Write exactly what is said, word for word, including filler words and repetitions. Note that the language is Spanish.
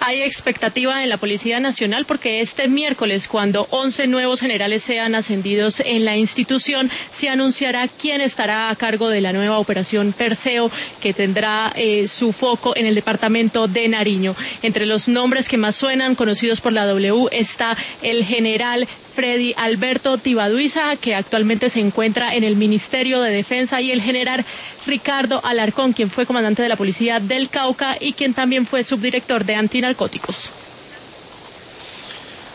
Hay expectativa en la Policía Nacional porque este miércoles, cuando once nuevos generales sean ascendidos en la institución, se anunciará quién estará a cargo de la nueva operación Perseo, que tendrá eh, su foco en el departamento de Nariño. Entre los nombres que más suenan, conocidos por la W, está el general Freddy Alberto Tibaduiza, que actualmente se encuentra en el Ministerio de Defensa, y el general Ricardo Alarcón, quien fue comandante de la Policía del Cauca y quien también fue subdirector de antinarcóticos.